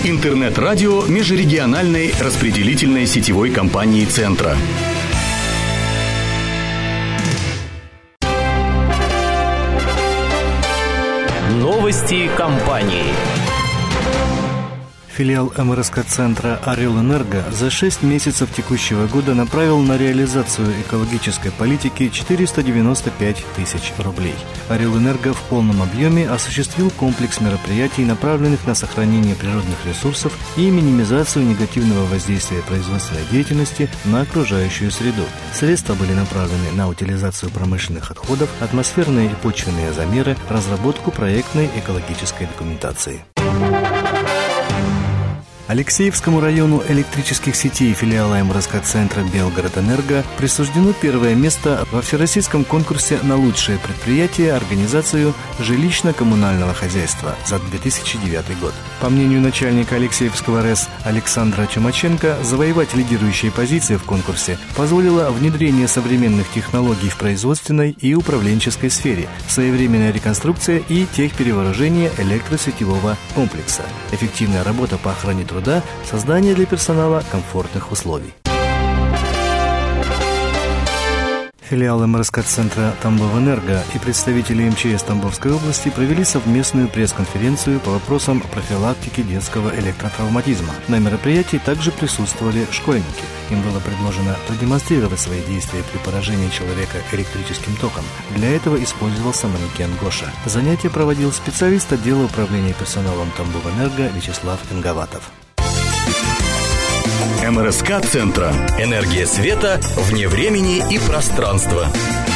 Интернет-радио межрегиональной распределительной сетевой компании «Центра». Новости компании. Филиал МРСК-центра «Орел-Энерго» за 6 месяцев текущего года направил на реализацию экологической политики 495 тысяч рублей. «Орел-Энерго» в полном объеме осуществил комплекс мероприятий, направленных на сохранение природных ресурсов и минимизацию негативного воздействия производственной деятельности на окружающую среду. Средства были направлены на утилизацию промышленных отходов, атмосферные и почвенные замеры, разработку проектной экологической документации. Алексеевскому району электрических сетей филиала МРСК-центра «Белгород-Энерго» присуждено первое место во всероссийском конкурсе на лучшее предприятие организацию жилищно-коммунального хозяйства за 2009 год. По мнению начальника Алексеевского РЭС Александра Чумаченко, завоевать лидирующие позиции в конкурсе позволило внедрение современных технологий в производственной и управленческой сфере, своевременная реконструкция и техперевооружение электросетевого комплекса, эффективная работа по охране труда, создание для персонала комфортных условий. Филиал МРСК-центра «Тамбовэнерго» и представители МЧС Тамбовской области провели совместную пресс-конференцию по вопросам профилактики детского электротравматизма. На мероприятии также присутствовали школьники. Им было предложено продемонстрировать свои действия при поражении человека электрическим током. Для этого использовался манекен Гоша. Занятие проводил специалист отдела управления персоналом Тамбовэнерго Вячеслав Инговатов. МРСК-центра. Энергия света вне времени и пространства.